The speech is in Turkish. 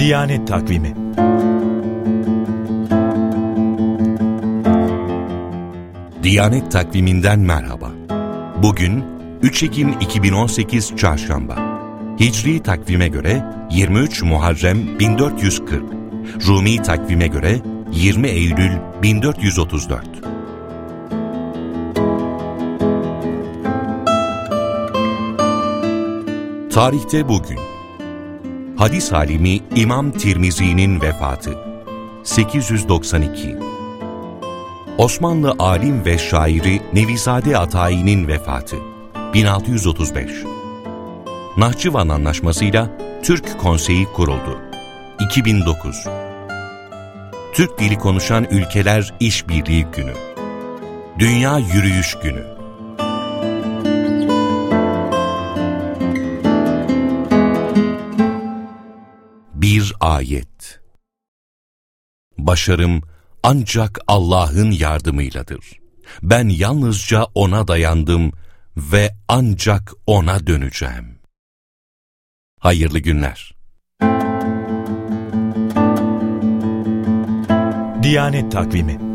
Diyanet Takvimi. Diyanet Takvimi'nden merhaba. Bugün 3 Ekim 2018 Çarşamba. Hicri takvime göre 23 Muharrem 1440. Rumi takvime göre 20 Eylül 1434. Tarihte bugün. Hadis alimi İmam Tirmizi'nin vefatı 892. Osmanlı alim ve şairi Nevizade Atayi'nin vefatı 1635. Nahçıvan Anlaşması'yla Türk Konseyi kuruldu 2009. Türk dili konuşan ülkeler İşbirliği Günü. Dünya Yürüyüş Günü. Bir ayet. Başarım ancak Allah'ın yardımıyladır. Ben yalnızca O'na dayandım ve ancak O'na döneceğim. Hayırlı günler. Diyanet Takvimi.